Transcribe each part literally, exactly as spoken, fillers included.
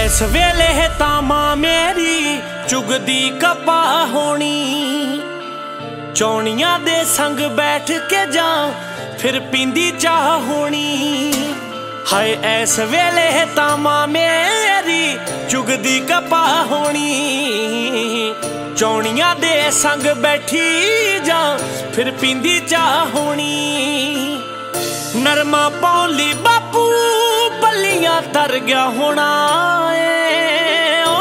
इस वेले तां मां मेरी चुगदी कपा होनी, चौनियां दे संग बैठ के जा फिर पींदी चाह होनी। हाय इस वेले तां मां मेरी चुगदी कपा होनी, चौनियां दे संग बैठी जा फिर पींदी चाह होनी। नरमा पौली बापू बल्लियां तर गया होना ए ओ,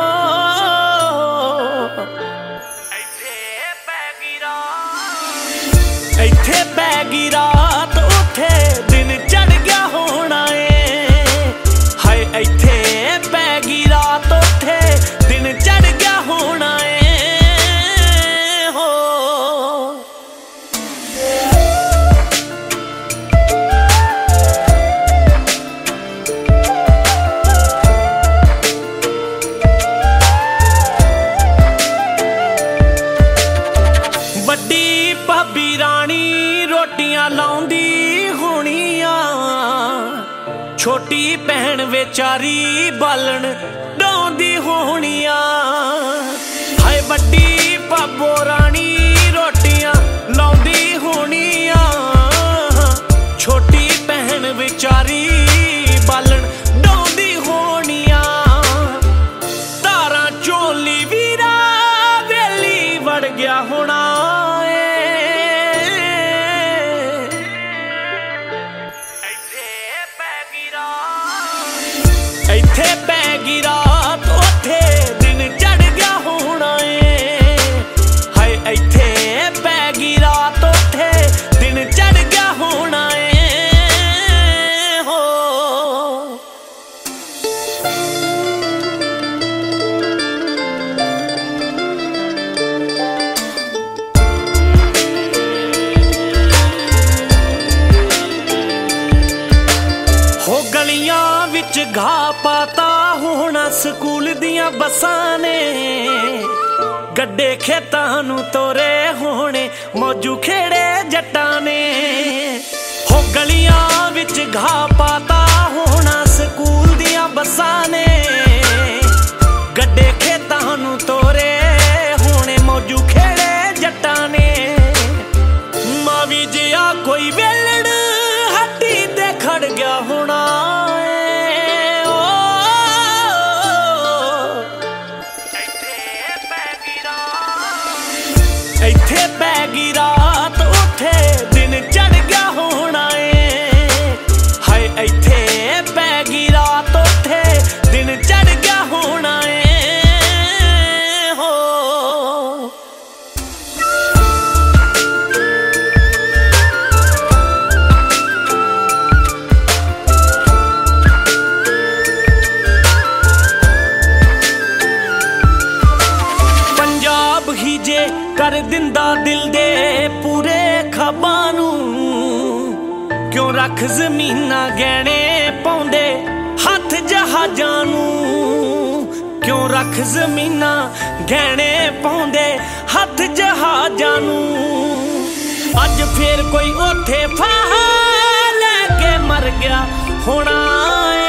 इत्थे पै गई रात, इत्थे पै गई रात उथे दिन चढ़ गया होना ए। हाय इत्थे पै गई रात उथे दिन चढ़ गया होना ए। ਵੱਡੀ ਭਾਬੀ ਰਾਣੀ ਰੋਟੀਆਂ ਲਾਉਂਦੀ ਹੋਣੀਆਂ, ਛੋਟੀ ਭੈਣ ਵਿਚਾਰੀ ਬਾਲਣ ਡਾਉਂਦੀ ਹੋਣੀਆਂ। ਹਾਏ ਵੱਡੀ ਭਾਬੋ ਰਾਣੀ ਰੋਟੀਆਂ ਲਾਉਂਦੀ ਹੋਣੀਆਂ, ਛੋਟੀ ਭੈਣ ਵਿਚਾਰੀ ਬਾਲਣ ਡਾਉਂਦੀ ਹੋਣੀਆਂ। ਧਾਰਾਂ ਝੋਲੀ ਵੀਰਾ ਵੇਲੀ ਵੜ ਗਿਆ ਹੋਣਾ, ਇੱਥੇ ਪੈ ਗਈ ਰਾਤ ਉਥੇ ਦਿਨ ਚੜ੍ਹ ਗਿਆ ਹੋਣਾ ਏ। ਹਾਏ ਇੱਥੇ ਪੈ ਗਈ ਰਾਤ ਉਥੇ ਦਿਨ ਚੜ੍ਹ ਗਿਆ ਹੋਣਾ ਏ ਹੋ। ਹੋ ਗਲੀਆਂ ਵਿੱਚ ਘਾਹ ਪਾਤਾ ਹੋਣਾ ਸਕੂਲ ਦੀਆਂ ਬੱਸਾਂ ਨੇ, ਗੱਡੇ ਖੇਤਾਂ ਨੂੰ ਤੋਰੇ ਹੋਣੇ ਮੌਜੂ ਖੇੜੇ ਜੱਟਾਂ ਨੇ। ਹੋ ਗਲੀਆਂ ਵਿੱਚ ਘਾਹ ਪਾਤਾ ਹੋਣਾ ਸਕੂਲ ਦੀਆਂ ਬੱਸਾਂ ਨੇ, ਗੱਡੇ ਖੇਤਾਂ ਨੂੰ ਤੋਰੇ ਹੋਣੇ ਮੌਜੂ ਖੇੜੇ ਜੱਟਾਂ ਨੇ। ਮਾਵੀ ਜਿਹਾ ਕੋਈ ਵੇਲੜ ਹੱਟੀ ਤੇ ਖੜ ਗਿਆ ਹੋਣਾ, ਇੱਥੇ ਪੈ ਗਈ ਰਾਤ ਉਥੇ ਦਿਨ ਚੜ੍ਹ ਗਿਆ ਹੋਣਾ ਏ। ਹਾਏ ਇੱਥੇ ਪੈ ਗਈ ਰਾਤ ਉਥੇ ਦਿਨ ਚੜ੍ਹ ਗਿਆ ਹੋਣਾ ਏ ਹੋ। ਪੰਜਾਬ ਹੀ ਜੇ ਕਰ ਦਿੰਦਾ ਦਿਲ ਦੇ ਪੂਰੇ ਖਾਬਾਂ ਨੂੰ, ਕਿਉਂ ਰੱਖ ਜ਼ਮੀਨਾਂ ਗਹਿਣੇ ਪਾਉਂਦੇ ਹੱਥ ਜਹਾਜ਼ਾਂ ਨੂੰ। ਕਿਉਂ ਰੱਖ ਜ਼ਮੀਨਾਂ ਗਹਿਣੇ ਪਾਉਂਦੇ ਹੱਥ ਜਹਾਜ਼ਾਂ ਨੂੰ। ਅੱਜ ਫੇਰ ਕੋਈ ਉੱਥੇ ਫਾਹਾ ਲੈ ਕੇ ਮਰ ਗਿਆ ਹੋਣਾ।